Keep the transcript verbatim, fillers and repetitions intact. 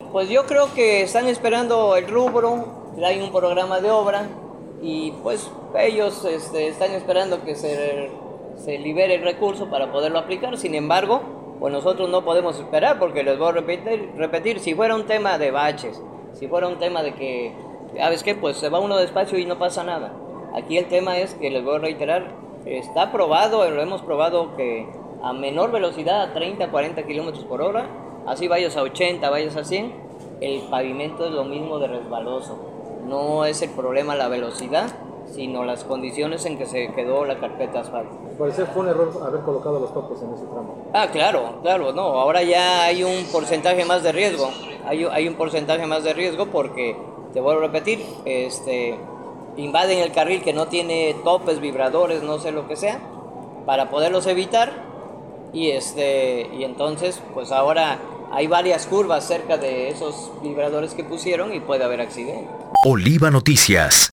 Pues yo creo que están esperando el rubro, hay un programa de obra y pues ellos este, están esperando que se, se libere el recurso para poderlo aplicar. Sin embargo, pues nosotros no podemos esperar porque les voy a repetir, repetir si fuera un tema de baches, si fuera un tema de que, ¿sabes qué? Pues se va uno despacio y no pasa nada. Aquí el tema es que les voy a reiterar, está probado, lo hemos probado que a menor velocidad, a treinta, cuarenta kilómetros por hora, así vayas a ochenta, vayas a cien, el pavimento es lo mismo de resbaloso. No es el problema la velocidad, sino las condiciones en que se quedó la carpeta asfalto. Al parecer fue un error haber colocado los topos en ese tramo. Ah, claro, claro, no, ahora ya hay un porcentaje más de riesgo, hay, hay un porcentaje más de riesgo porque, te vuelvo a repetir, este, invaden el carril que no tiene topes, vibradores, no sé lo que sea, para poderlos evitar, y, este, y entonces, pues ahora hay varias curvas cerca de esos vibradores que pusieron y puede haber accidentes. Oliva Noticias.